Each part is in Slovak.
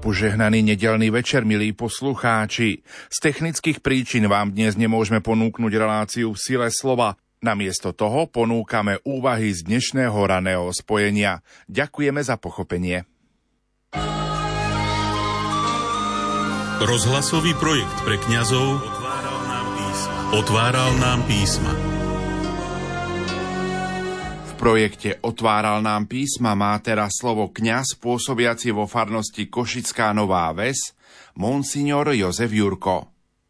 Požehnaný nedeľný večer, milí poslucháči. Z technických príčin vám dnes nemôžeme ponúknuť reláciu v sile slova. Namiesto toho ponúkame úvahy z dnešného raného spojenia. Ďakujeme za pochopenie. Rozhlasový projekt pre kňazov Otváral nám písma. V projekte Otváral nám písma má teraz slovo kňaz pôsobiaci vo farnosti Košická Nová Ves, monsignor Jozef Jurko.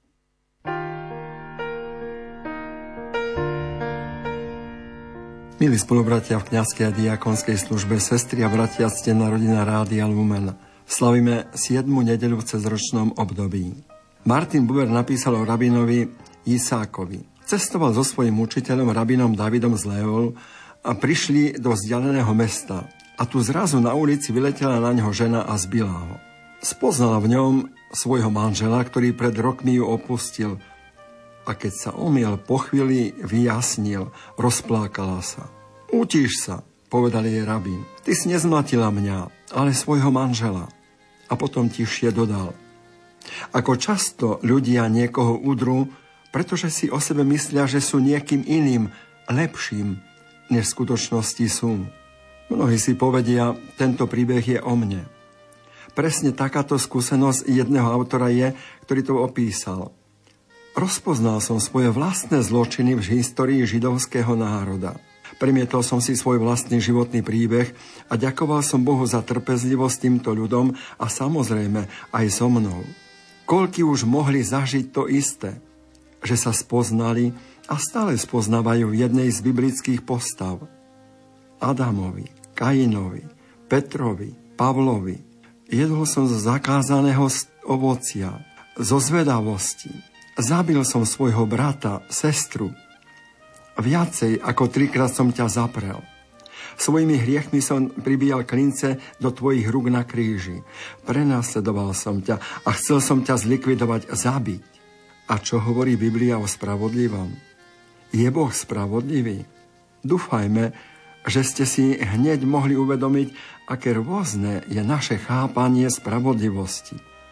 Milí spolubratia v kňazskej a diakonskej službe, sestry a bratia, ctená rodina Rádia Lumen, slavíme 7. nedeľu v cezročnom období. Martin Buber napísal o rabinovi Isákovi. Cestoval so svojím učiteľom, rabinom Davidom z Lévol, a prišli do vzdialeného mesta. A tu zrazu na ulici vyletela na ňo žena a zbila ho. Spoznala v ňom svojho manžela, ktorý pred rokmi ju opustil. A keď sa omiel, po chvíli vyjasnil, rozplákala sa. Utíš sa, povedal jej rabín. Ty si nezmlatila mňa, ale svojho manžela. A potom tišie dodal. Ako často ľudia niekoho udrú, pretože si o sebe myslia, že sú niekým iným, lepším, než v skutočnosti sú. Mnohí si povedia, tento príbeh je o mne. Presne takáto skúsenosť jedného autora je, ktorý to opísal. Rozpoznal som svoje vlastné zločiny v histórii židovského národa. Premietol som si svoj vlastný životný príbeh a ďakoval som Bohu za trpezlivosť týmto ľudom a samozrejme aj so mnou. Koľky už mohli zažiť to isté, že sa spoznali a stále spoznávajú v jednej z biblických postav. Adamovi, Kainovi, Petrovi, Pavlovi. Jedol som zo zakázaného ovocia, zo zvedavosti. Zabil som svojho brata, sestru. Viacej ako 3-krát som ťa zaprel. Svojimi hriechmi som pribíjal klince do tvojich rúk na kríži. Prenasledoval som ťa a chcel som ťa zlikvidovať, zabiť. A čo hovorí Biblia o spravodlivom? Je Boh spravodlivý? Dúfajme, že ste si hneď mohli uvedomiť, aké rôzne je naše chápanie spravodlivosti.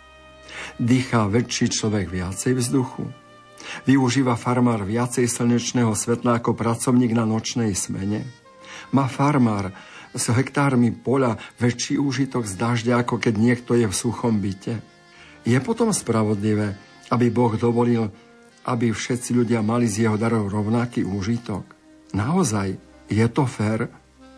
Dýchá väčší človek viacej vzduchu? Využíva farmár viacej slnečného svetla ako pracovník na nočnej smene? Má farmár s hektármi poľa väčší úžitok z dažďa, ako keď niekto je v suchom byte? Je potom spravodlivé, aby Boh dovolil, aby všetci ľudia mali z jeho darov rovnaký úžitok? Naozaj, je to fér?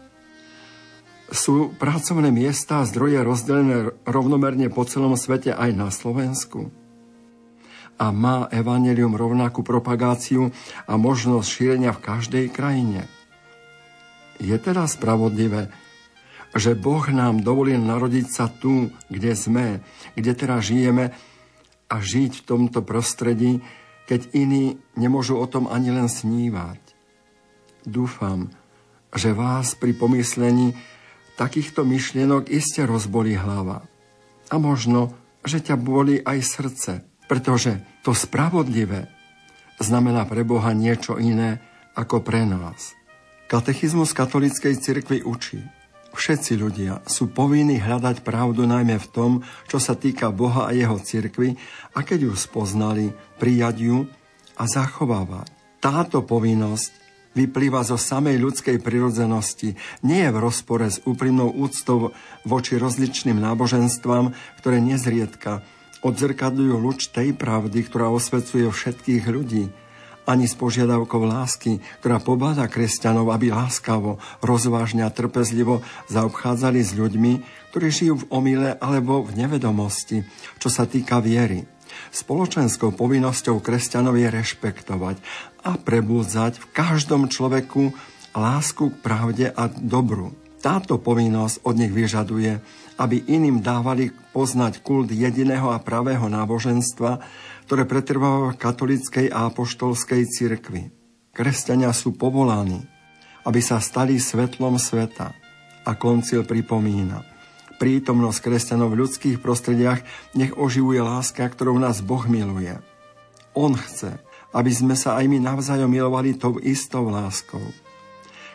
Sú pracovné miesta a zdroje rozdelené rovnomerne po celom svete aj na Slovensku? A má evanjelium rovnakú propagáciu a možnosť šírenia v každej krajine? Je teda spravodlivé, že Boh nám dovolil narodiť sa tu, kde sme, kde teraz žijeme, a žiť v tomto prostredí, keď iní nemôžu o tom ani len snívať? Dúfam, že vás pri pomyslení takýchto myšlienok iste rozbolí hlava. A možno, že ťa bolí aj srdce, pretože to spravodlivé znamená pre Boha niečo iné ako pre nás. Katechizmus katolíckej cirkvi učí: všetci ľudia sú povinní hľadať pravdu najmä v tom, čo sa týka Boha a jeho cirkvi, a keď ju spoznali, prijať ju a zachovávať. Táto povinnosť vyplýva zo samej ľudskej prirodzenosti, nie je v rozpore s úprimnou úctou voči rozličným náboženstvám, ktoré nezriedka odzrkadľujú lúč tej pravdy, ktorá osvecuje všetkých ľudí, ani s požiadavkou lásky, ktorá pobáda kresťanov, aby láskavo, rozvážne a trpezlivo zaobchádzali s ľuďmi, ktorí žijú v omyle alebo v nevedomosti, čo sa týka viery. Spoločenskou povinnosťou kresťanov je rešpektovať a prebúdzať v každom človeku lásku k pravde a dobru. Táto povinnosť od nich vyžaduje, aby iným dávali poznať kult jediného a pravého náboženstva, ktoré pretrváva v katolíckej a apoštolskej cirkvi. Kresťania sú povolaní, aby sa stali svetlom sveta. A koncil pripomína: prítomnosť kresťanov v ľudských prostrediach nech oživuje láska, ktorou nás Boh miluje. On chce, aby sme sa aj my navzájom milovali tou istou láskou.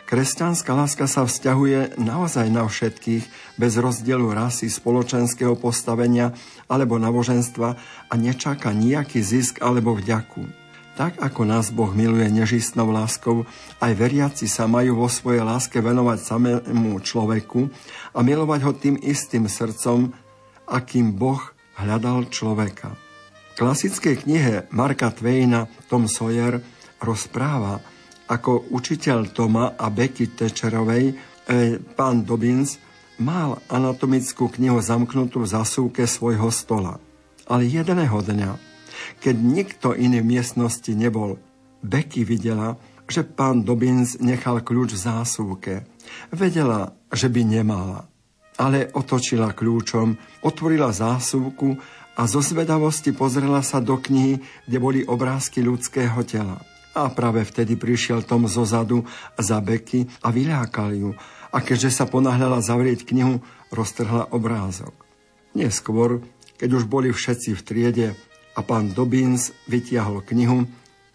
Kresťanská láska sa vzťahuje naozaj na všetkých, bez rozdielu rasy, spoločenského postavenia alebo náboženstva a nečaká nejaký zisk alebo vďaku. Tak ako nás Boh miluje nežistnou láskou, aj veriaci sa majú vo svojej láske venovať samému človeku a milovať ho tým istým srdcom, akým Boh hľadal človeka. V klasickej knihe Marka Twaina Tom Sawyer rozpráva, ako učiteľ Toma a Becky Thatcherovej pán Dobbins mal anatomickú knihu zamknutú v zasúke svojho stola. Ale jedného dňa, keď nikto iný v miestnosti nebol, Becky videla, že pán Dobbins nechal kľúč v zásuvke. Vedela, že by nemala, ale otočila kľúčom, otvorila zásuvku a zo zvedavosti pozrela sa do knihy, kde boli obrázky ľudského tela. A práve vtedy prišiel Tom zozadu za Becky a vyľákal ju. A keďže sa ponáhľala zavrieť knihu, roztrhla obrázok. Neskôr, keď už boli všetci v triede a pán Dobbins vytiahol knihu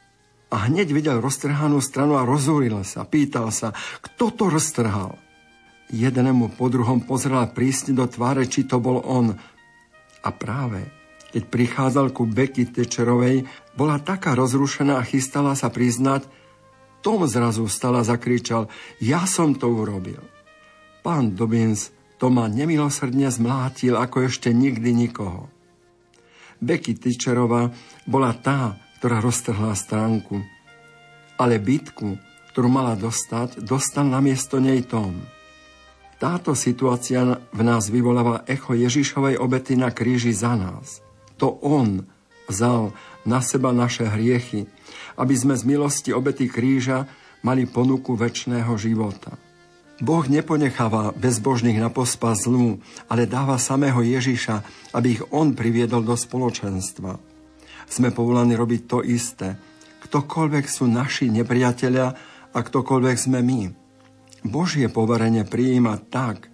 a hneď videl roztrhanú stranu a rozúril sa. Pýtal sa, kto to roztrhal. Jednému po druhom pozeral prísne do tváre, či to bol on. A práve keď prichádzal ku Becky Thatcherovej, bola taká rozrušená a chystala sa priznať, Tom zrazu vstal a zakričal, ja som to urobil. Pán Dobbins Toma nemilosrdne zmlátil ako ešte nikdy nikoho. Becky Thatcherová bola tá, ktorá roztrhla stránku. Ale bitku, ktorú mala dostať, dostal namiesto nej Tom. Táto situácia v nás vyvoláva echo Ježišovej obety na kríži za nás. To on vzal na seba naše hriechy, aby sme z milosti obety kríža mali ponuku večného života. Boh neponecháva bezbožných na pospas zlú, ale dáva samého Ježiša, aby ich on priviedol do spoločenstva. Sme povolaní robiť to isté. Ktokoľvek sú naši nepriatelia a ktokoľvek sme my. Božie poverenie prijíma tak,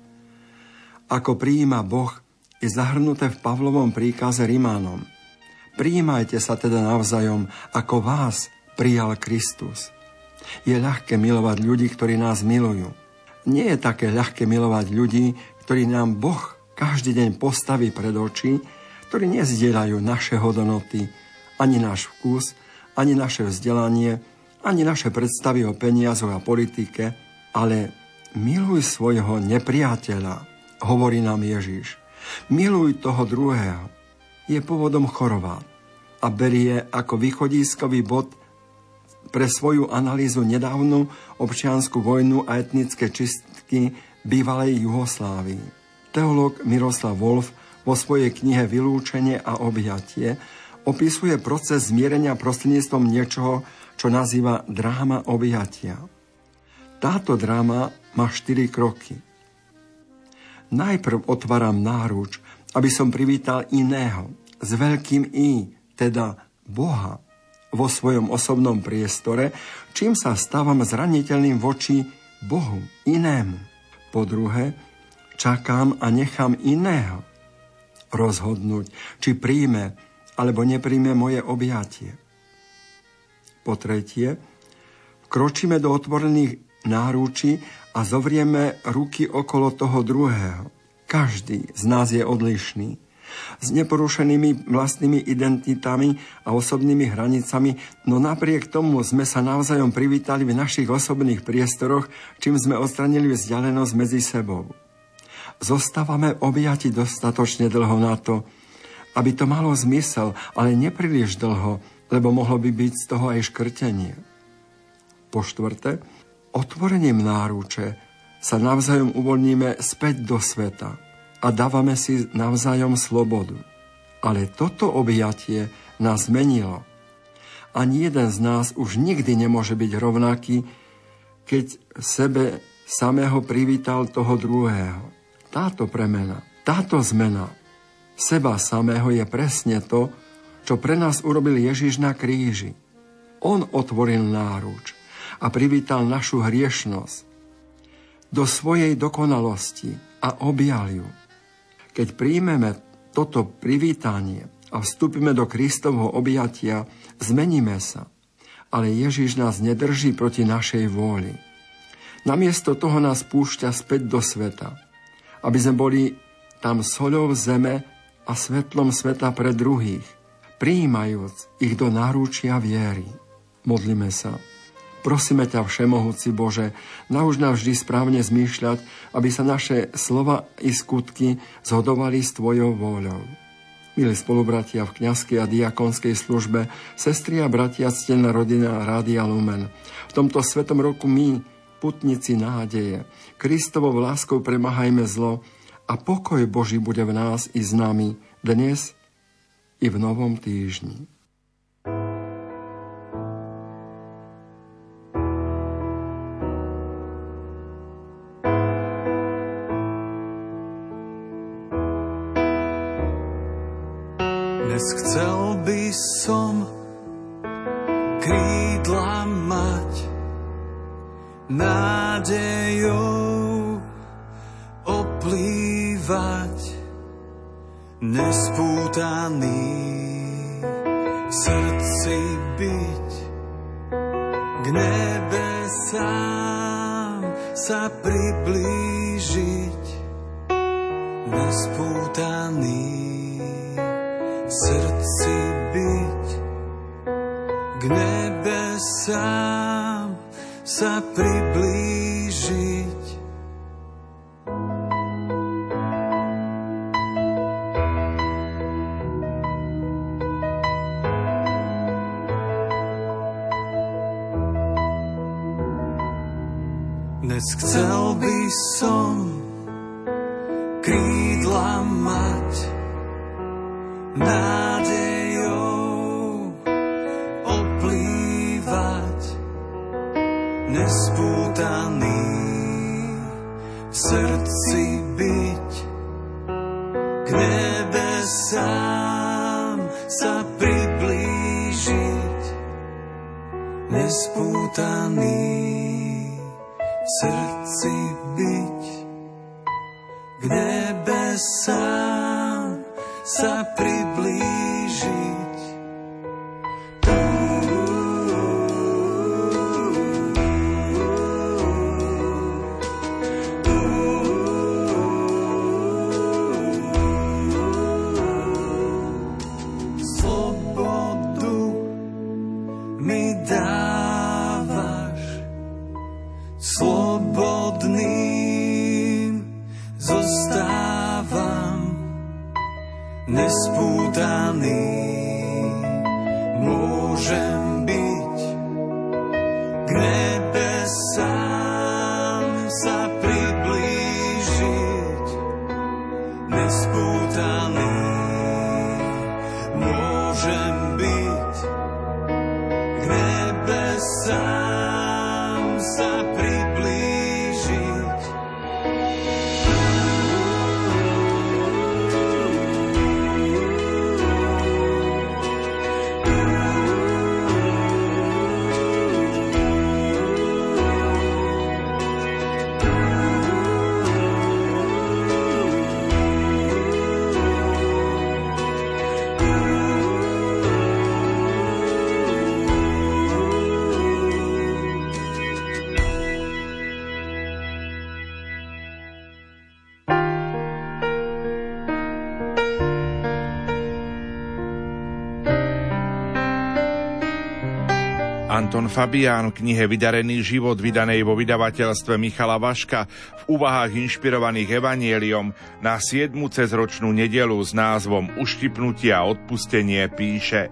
ako prijíma Boh, je zahrnuté v Pavlovom príkaze Rimánom. Prijímajte sa teda navzájom, ako vás prijal Kristus. Je ľahké milovať ľudí, ktorí nás milujú. Nie je také ľahké milovať ľudí, ktorí nám Boh každý deň postaví pred oči, ktorí nezdieľajú naše hodnoty, ani náš vkus, ani naše vzdelanie, ani naše predstavy o peniazoch a politike, ale miluj svojho nepriateľa, hovorí nám Ježiš. Miluj toho druhého. Je pôvodom Chorvát a berie ako východiskový bod pre svoju analýzu nedávnu občiansku vojnu a etnické čistky bývalej Juhoslávii. Teológ Miroslav Wolf vo svojej knihe Vylúčenie a objatie opisuje proces zmierenia prostredníctvom niečoho, čo nazýva dráma objatia. Táto dráma má 4 kroky. Najprv otváram náruč, aby som privítal iného, s veľkým I, teda Boha, vo svojom osobnom priestore, čím sa stávam zraniteľným voči Bohu, inému. Po druhé, čakám a nechám iného rozhodnúť, či príjme alebo nepríjme moje objatie. Po tretie, vkročíme do otvorených náručí a zovrieme ruky okolo toho druhého. Každý z nás je odlišný. S neporušenými vlastnými identitami a osobnými hranicami, no napriek tomu sme sa navzájom privítali v našich osobných priestoroch, čím sme odstranili vzdialenosť medzi sebou. Zostávame objati dostatočne dlho na to, aby to malo zmysel, ale nepríliš dlho, lebo mohlo by byť z toho aj škrtenie. Po štvrté, otvorením náruče sa navzájom uvoľníme späť do sveta a dávame si navzájom slobodu. Ale toto objatie nás zmenilo. Ani jeden z nás už nikdy nemôže byť rovnaký, keď sebe samého privítal toho druhého. Táto premena, táto zmena seba samého je presne to, čo pre nás urobil Ježiš na kríži. On otvoril náruč a privítal našu hriešnosť do svojej dokonalosti a objal ju. Keď príjmeme toto privítanie a vstúpime do Kristovho objatia, zmeníme sa. Ale Ježiš nás nedrží proti našej vôli. Namiesto toho nás púšťa späť do sveta, aby sme boli tam soľou zeme a svetlom sveta pre druhých, prijímajúc ich do náručia viery. Modlíme sa. Prosíme ťa, Všemohúci Bože, nauč nás vždy správne zmýšľať, aby sa naše slova i skutky zhodovali s Tvojou vôľou. Milí spolubratia v kňazskej a diakonskej službe, sestry a bratia, ctená rodina Rádia Lumen, v tomto svetom roku my, putníci nádeje, Kristovou láskou premáhajme zlo a pokoj Boží bude v nás i s nami dnes i v novom týždni. Dnes chcel by som krídla mať, nádejou oplývať, nespútaný v srdci byť, k nebesám sa priblížiť, nespútaný v srdci byť, k nebesám sa priblížiť. Dnes chcel by som krídla mať, nádejou oplývať, nespútaný v srdci byť, k nebesám sa priblížiť, nespútaný v srdci byť, k nebesám sa priblížiť. Slobodu mi dávaš, slobodným zostávam, nespútaný môžem byť, k nebesám sa priblížiť, nespútaný môžem byť, k nebesám sa priblížiť. Anton Fabián v knihe Vydarený život, vydanej vo vydavateľstve Michala Vaška, v úvahách inšpirovaných evanjeliom na 7. cezročnú nedeľu s názvom Uštipnutie a odpustenie píše: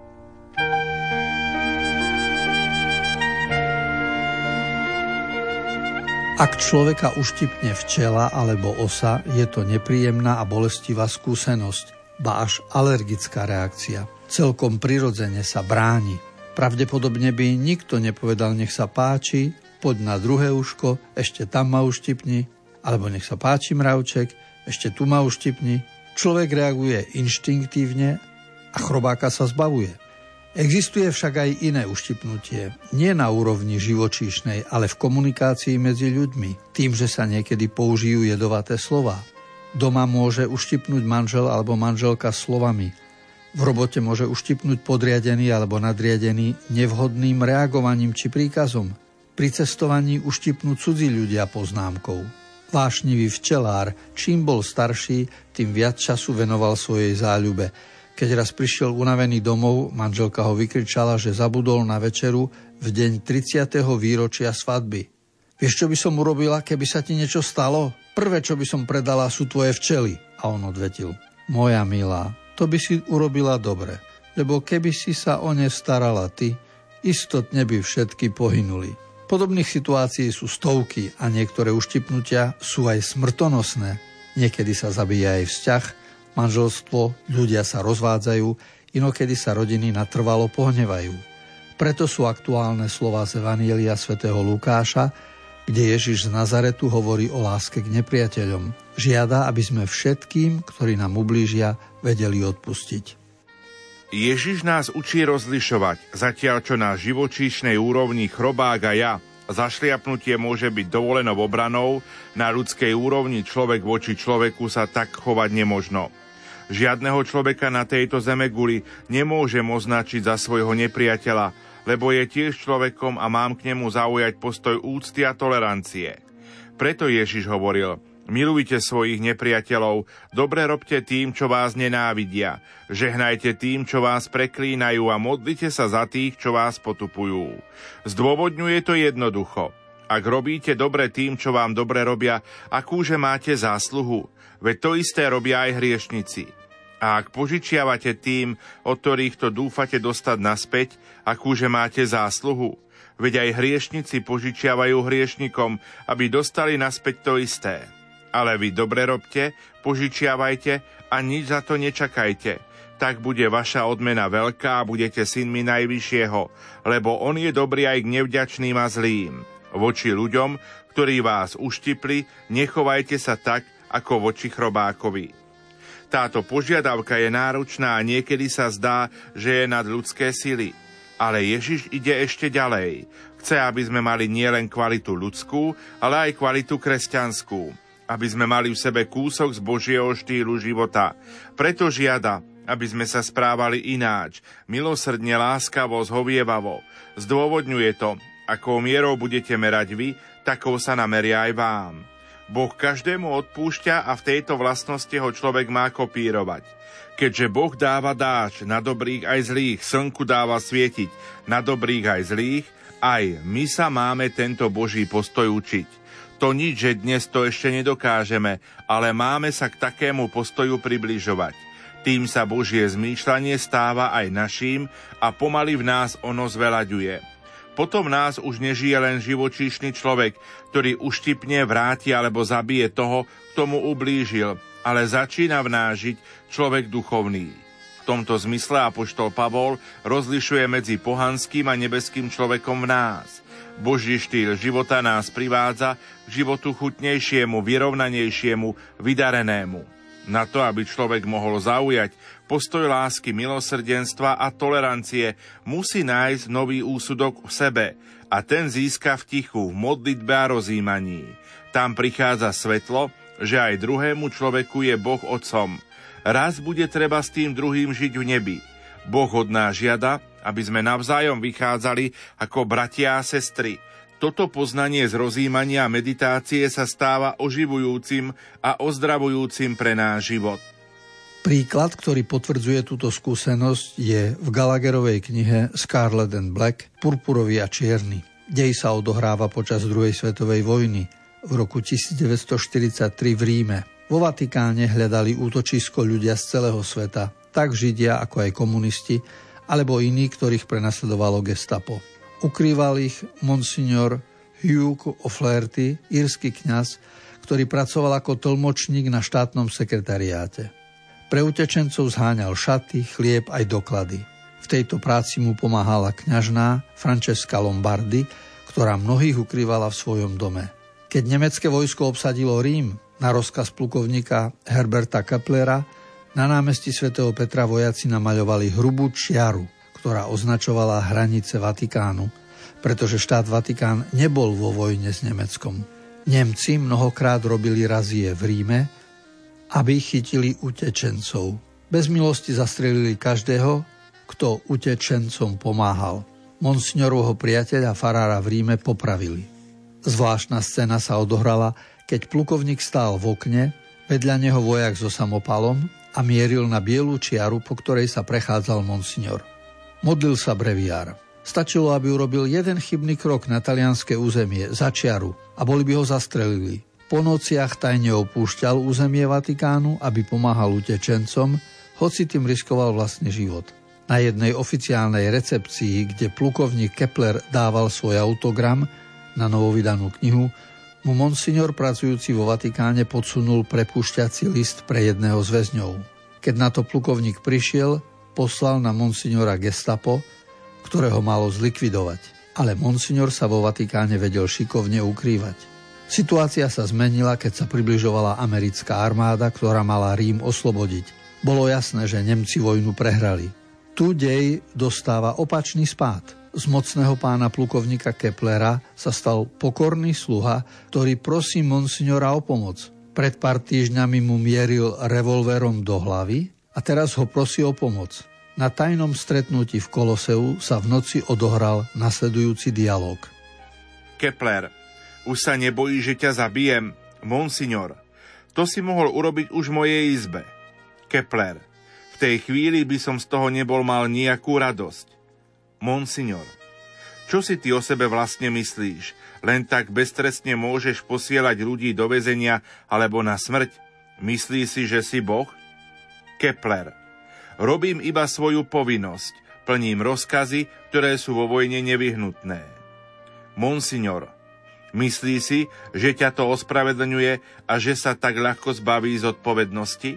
Ak človeka uštipne včela alebo osa, je to nepríjemná a bolestivá skúsenosť, ba až alergická reakcia. Celkom prirodzene sa bráni. Pravdepodobne by nikto nepovedal nech sa páči, poď na druhé uško, ešte tam ma uštipni, alebo nech sa páči mravček, ešte tu ma uštipni. Človek reaguje inštinktívne a chrobáka sa zbavuje. Existuje však aj iné uštipnutie, nie na úrovni živočíšnej, ale v komunikácii medzi ľuďmi, tým, že sa niekedy použijú jedovaté slová. Doma môže uštipnúť manžel alebo manželka slovami. V robote môže uštipnúť podriadený alebo nadriadený nevhodným reagovaním či príkazom. Pri cestovaní uštipnú cudzí ľudia poznámkou. Vášnivý včelár, čím bol starší, tým viac času venoval svojej záľube. Keď raz prišiel unavený domov, manželka ho vykričala, že zabudol na večeru v deň 30. výročia svadby. Vieš, čo by som urobila, keby sa ti niečo stalo? Prvé, čo by som predala, sú tvoje včely. A on odvetil: moja milá, to by si urobila dobre, lebo keby si sa o ne starala ty, istotne by všetky pohynuli. Podobných situácií sú stovky a niektoré uštipnutia sú aj smrtonosné. Niekedy sa zabíja aj vzťah, manželstvo, ľudia sa rozvádzajú, inokedy sa rodiny natrvalo pohnevajú. Preto sú aktuálne slová z Evanjelia svätého Lukáša, kde Ježiš z Nazaretu hovorí o láske k nepriateľom. Žiada, aby sme všetkým, ktorí nám ublížia, vedeli odpustiť. Ježiš nás učí rozlišovať, zatiaľ čo na živočíšnej úrovni chrobák a ja. Zašliapnutie môže byť dovolenou obranou, na ľudskej úrovni človek voči človeku sa tak chovať nemožno. Žiadneho človeka na tejto zemeguli nemôžem označiť za svojho nepriateľa, lebo je tiež človekom a mám k nemu zaujať postoj úcty a tolerancie. Preto Ježiš hovoril: milujte svojich nepriateľov, dobre robte tým, čo vás nenávidia, žehnajte tým, čo vás preklínajú a modlite sa za tých, čo vás potupujú. Zdôvodňuje to jednoducho. Ak robíte dobre tým, čo vám dobre robia, akúže máte zásluhu? Veď to isté robia aj hriešnici. A ak požičiavate tým, od ktorých to dúfate dostať naspäť, akúže máte zásluhu? Veď aj hriešnici požičiavajú hriešnikom, aby dostali naspäť to isté. Ale vy dobre robte, požičiavajte a nič za to nečakajte. Tak bude vaša odmena veľká a budete synmi Najvyššieho, lebo on je dobrý aj k nevďačným a zlým. Voči ľuďom, ktorí vás uštipli, nechovajte sa tak, ako voči chrobákovi. Táto požiadavka je náročná a niekedy sa zdá, že je nad ľudské sily. Ale Ježiš ide ešte ďalej. Chce, aby sme mali nielen kvalitu ľudskú, ale aj kvalitu kresťanskú. Aby sme mali v sebe kúsok z Božieho štýlu života. Preto žiada, aby sme sa správali ináč, milosrdne, láskavo, zhovievavo. Zdôvodňuje to: akou mierou budete merať vy, takou sa nameria aj vám. Boh každému odpúšťa a v tejto vlastnosti ho človek má kopírovať. Keďže Boh dáva dážď na dobrých aj zlých, slnku dáva svietiť na dobrých aj zlých, aj my sa máme tento Boží postoj učiť. To nič, že dnes to ešte nedokážeme, ale máme sa k takému postoju približovať. Tým sa Božie zmýšľanie stáva aj naším a pomaly v nás ono zveľaďuje. Potom nás už nežije len živočíšny človek, ktorý uštipne, vráti alebo zabije toho, kto mu ublížil, ale začína v nás žiť človek duchovný. V tomto zmysle apoštol Pavol rozlišuje medzi pohanským a nebeským človekom v nás. Boží štýl života nás privádza k životu chutnejšiemu, vyrovnanejšiemu, vydarenému. Na to, aby človek mohol zaujať postoj lásky, milosrdenstva a tolerancie, musí nájsť nový úsudok v sebe a ten získa v tichu, v modlitbe a rozjímaní. Tam prichádza svetlo, že aj druhému človeku je Boh otcom. Raz bude treba s tým druhým žiť v nebi. Boh od nás žiada, aby sme navzájom vychádzali ako bratia a sestry. Toto poznanie z rozjímania a meditácie sa stáva oživujúcim a ozdravujúcim pre náš život. Príklad, ktorý potvrdzuje túto skúsenosť, je v Gallagherovej knihe Scarlet and Black, Purpurový a čierny. Dej sa odohráva počas druhej svetovej vojny v roku 1943 v Ríme. Vo Vatikáne hľadali útočisko ľudia z celého sveta, tak Židia ako aj komunisti, alebo iní, ktorých prenasledovalo gestapo. Ukrýval ich monsignor Hugh O'Flaherty, írsky kňaz, ktorý pracoval ako tlmočník na štátnom sekretariáte. Pre utečencov zháňal šaty, chlieb aj doklady. V tejto práci mu pomáhala kňažná Francesca Lombardi, ktorá mnohých ukrývala v svojom dome. Keď nemecké vojsko obsadilo Rím, na rozkaz plukovníka Herberta Keplera na námestí svätého Petra vojaci namaľovali hrubú čiaru, ktorá označovala hranice Vatikánu, pretože štát Vatikán nebol vo vojne s Nemeckom. Nemci mnohokrát robili razie v Ríme, aby chytili utečencov. Bez milosti zastrelili každého, kto utečencom pomáhal. Monsignorovho priateľa farára v Ríme popravili. Zvláštna scéna sa odohrala, keď plukovník stál v okne, vedľa neho vojak so samopalom a mieril na bielú čiaru, po ktorej sa prechádzal monsignor. Modlil sa breviár. Stačilo, aby urobil jeden chybný krok na talianske územie, za čiaru, a boli by ho zastrelili. Po nociach tajne opúšťal územie Vatikánu, aby pomáhal utečencom, hoci tým riskoval vlastný život. Na jednej oficiálnej recepcii, kde plukovník Kepler dával svoj autogram na novovydanú knihu, mu monsignor pracujúci vo Vatikáne podsunul prepúšťací list pre jedného z väzňov. Keď na to plukovník prišiel, poslal na monsignora gestapo, ktorého malo zlikvidovať. Ale monsignor sa vo Vatikáne vedel šikovne ukrývať. Situácia sa zmenila, keď sa približovala americká armáda, ktorá mala Rím oslobodiť. Bolo jasné, že Nemci vojnu prehrali. Tu dej dostáva opačný spád. Z mocného pána plukovníka Keplera sa stal pokorný sluha, ktorý prosí monsignora o pomoc. Pred pár týždňami mu mieril revolverom do hlavy a teraz ho prosí o pomoc. Na tajnom stretnutí v Koloseu sa v noci odohral nasledujúci dialog. Kepler, už sa nebojí, že ťa zabijem? Monsignor, to si mohol urobiť už v mojej izbe. Kepler, v tej chvíli by som z toho nebol mal nejakú radosť. Monsignor, čo si ty o sebe vlastne myslíš? Len tak beztrestne môžeš posielať ľudí do väzenia alebo na smrť? Myslíš si, že si Boh? Kepler, robím iba svoju povinnosť, plním rozkazy, ktoré sú vo vojne nevyhnutné. Monsignor, myslí si, že ťa to ospravedlňuje a že sa tak ľahko zbaví zodpovednosti?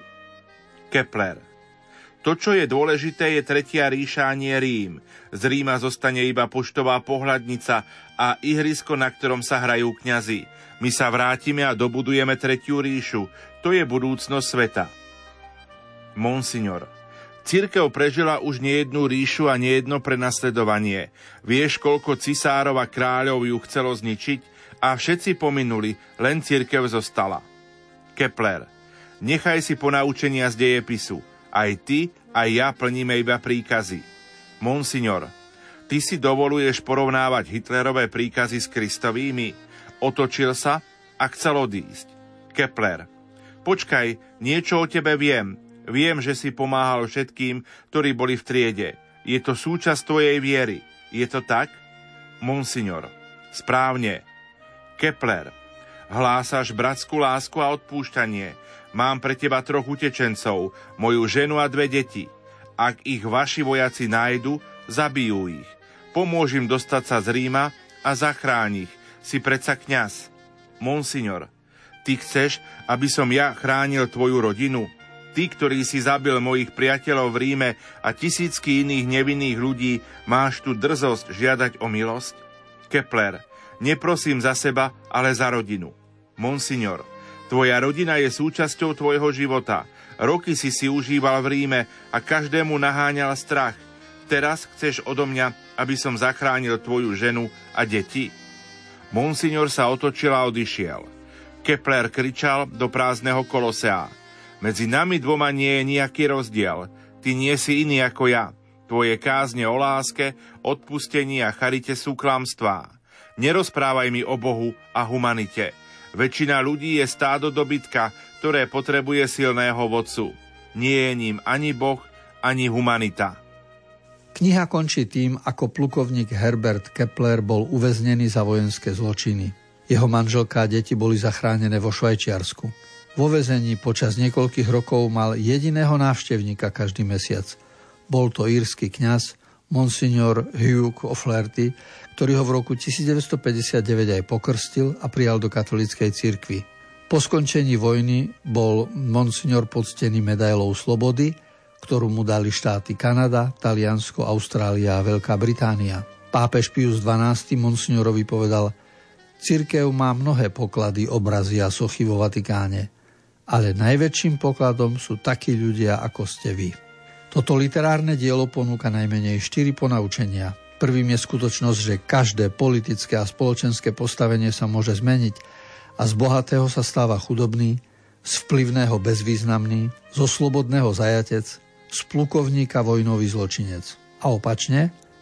Kepler, to, čo je dôležité, je Tretia ríša, a nie Rím. Z Ríma zostane iba poštová pohľadnica a ihrisko, na ktorom sa hrajú kňazi. My sa vrátime a dobudujeme Tretiu ríšu. To je budúcnosť sveta. Monsignor, cirkev prežila už nejednú ríšu a nejedno prenasledovanie. Vieš, koľko cisárov a kráľov ju chcelo zničiť? A všetci pominuli, len cirkev zostala. Kepler, nechaj si ponaučenia z dejepisu. Aj ty, aj ja plníme iba príkazy. Monsignor, ty si dovoluješ porovnávať Hitlerové príkazy s Kristovými? Otočil sa a chcel odísť. Kepler, počkaj, niečo o tebe viem. Viem, že si pomáhal všetkým, ktorí boli v triede. Je to súčasť tvojej viery. Je to tak? Monsignor, správne. Kepler, hlásaš bratskú lásku a odpúšťanie. Mám pre teba 3 utečencov, moju ženu a 2 deti. Ak ich vaši vojaci nájdu, zabijú ich. Pomôž im dostať sa z Ríma a zachráň ich. Si predsa kňaz. Monsignor, ty chceš, aby som ja chránil tvoju rodinu? Ty, ktorý si zabil mojich priateľov v Ríme a tisícky iných nevinných ľudí, máš tu drzosť žiadať o milosť? Kepler, neprosím za seba, ale za rodinu. Monsignor, tvoja rodina je súčasťou tvojho života. Roky si užíval v Ríme a každému naháňal strach. Teraz chceš odo mňa, aby som zachránil tvoju ženu a deti? Monsignor sa otočil a odišiel. Kepler kričal do prázdneho Kolosea. Medzi nami dvoma nie je nejaký rozdiel. Ty nie si iný ako ja. Tvoje kázne o láske, odpustení a charite sú klamstvá. Nerozprávaj mi o Bohu a humanite. Väčšina ľudí je stádo dobytka, ktoré potrebuje silného vodcu. Nie je ním ani Boh, ani humanita. Kniha končí tým, ako plukovník Herbert Kepler bol uväznený za vojenské zločiny. Jeho manželka a deti boli zachránené vo Švajčiarsku. Vo väzení počas niekoľkých rokov mal jediného návštevníka každý mesiac. Bol to írsky kňaz Monsignor Hugh O'Flaherty, ktorý ho v roku 1959 aj pokrstil a prijal do katolíckej cirkvi. Po skončení vojny bol Monsignor poctený medailou slobody, ktorú mu dali štáty Kanada, Taliansko, Austrália a Veľká Británia. Pápež Pius XII Monsignorovi povedal: cirkev má mnohé poklady, obrazy a sochy vo Vatikáne, ale najväčším pokladom sú takí ľudia, ako ste vy. Toto literárne dielo ponúka najmenej 4 ponaučenia. Prvým je skutočnosť, že každé politické a spoločenské postavenie sa môže zmeniť a z bohatého sa stáva chudobný, z vplyvného bezvýznamný, zo slobodného zajatec, z plukovníka vojnový zločinec. A opačne,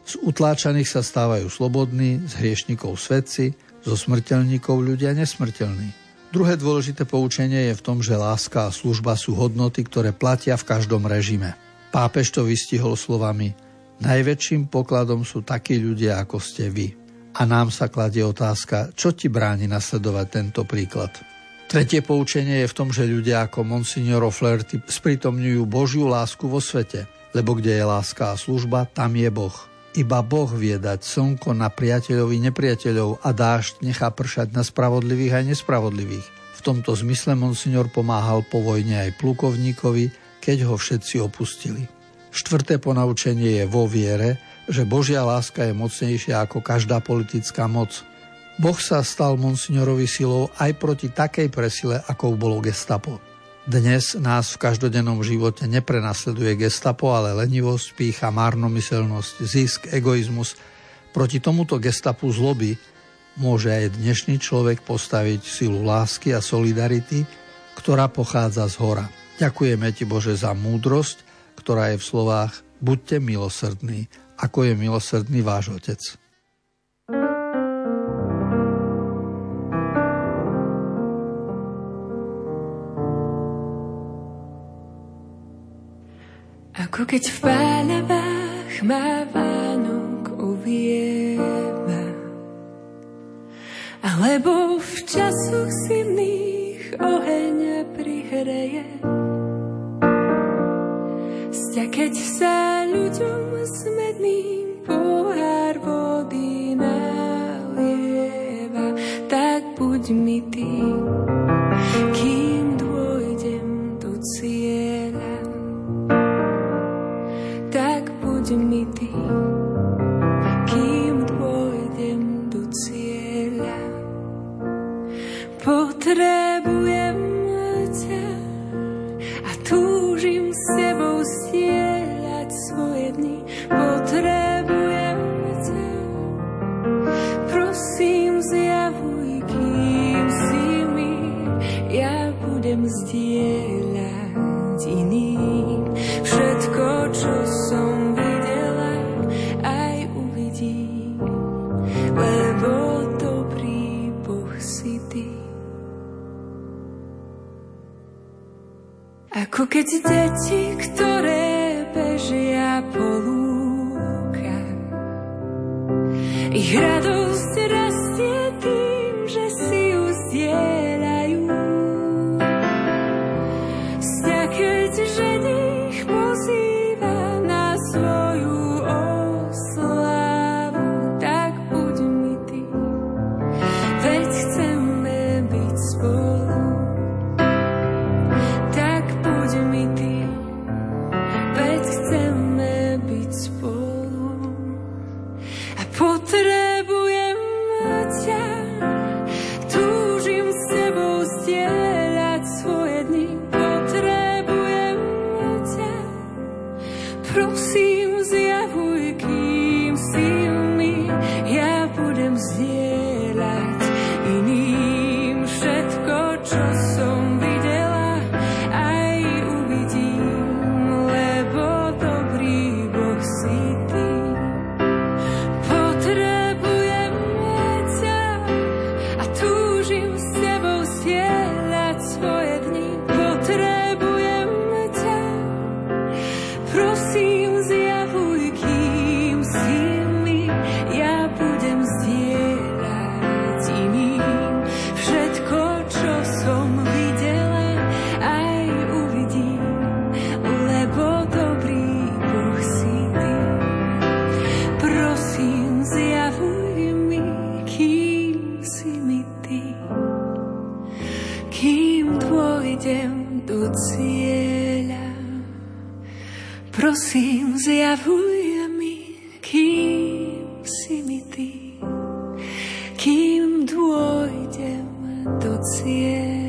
Z utláčaných sa stávajú slobodní, z hriešnikov svetci, zo smrteľníkov ľudia nesmrteľní. Druhé dôležité poučenie je v tom, že láska a služba sú hodnoty, ktoré platia v každom režime. Pápež to vystihol slovami: najväčším pokladom sú takí ľudia, ako ste vy. A nám sa kladie otázka, čo ti bráni nasledovať tento príklad. Tretie poučenie je v tom, že ľudia ako Monsignor O'Flaherty sprítomňujú Božiu lásku vo svete, lebo kde je láska a služba, tam je Boh. Iba Boh vie dať slnko na priateľov i nepriateľov a dážď nechá pršať na spravodlivých aj nespravodlivých. V tomto zmysle Monsignor pomáhal po vojne aj plukovníkovi, keď ho všetci opustili. Štvrté ponaučenie je vo viere, že Božia láska je mocnejšia ako každá politická moc. Boh sa stal Monsignorovi silou aj proti takej presile, akou bolo Gestapo. Dnes nás v každodennom živote neprenasleduje Gestapo, ale lenivosť, pýcha, márnomyselnosť, zisk, egoizmus. Proti tomuto Gestapu zloby môže aj dnešný človek postaviť silu lásky a solidarity, ktorá pochádza z hora. Ďakujeme ti, Bože, za múdrosť, ktorá je v slovách: buďte milosrdní, ako je milosrdný váš Otec. Ako keď v páľavách ma Vánok uvieva, alebo v časoch zimných oheň prihreje. Sťa keď sa ľuďom smedným pohár vody nalieva, tak buď mi ty, kým dôjdem do cieľa. Tak buď mi ty, kým dôjdem do cieľa. Potrebujem ťa a túžim s tebou stieľať svoje dni. Potrebujem ťa, prosím zjavuj, kým si mi, ja budem zdieľať iným všetko, čo som videla, aj uvidím, lebo dobrý Boh si ty. Ako keď deti, ktoré bežia po lúkach, ich radosť rastie tým, že si ju zdieľajú. Sťa keď ženich pozýva na svoju oslavu, tak buď mi ty, veď chceme byť spolu. Tak buď mi ty, veď chceme byť spolu. A potrebujem ťa, túžim s tebou zdieľať svoje dni. Potrebujem ťa, prosím zjavuj, kým si mi, ja budem zdieľať iným všetko, čo som videla, aj uvidím, lebo dobrý Boh si ty. Potrebujem ťa a túžim s tebou zdieľať svoje dni. Potrebujem ťa, prosím zjavuj, kým si mi, ja budem zdieľať iným všetko, čo som videla, aj uvidím, lebo dobrý Boh si ty. Prosím zjavuj mi, kým si mi ty, kým dôjdem do cieľa. Prosím zjavuj mi, kým si mi ty, kým dôjdem do cieľa.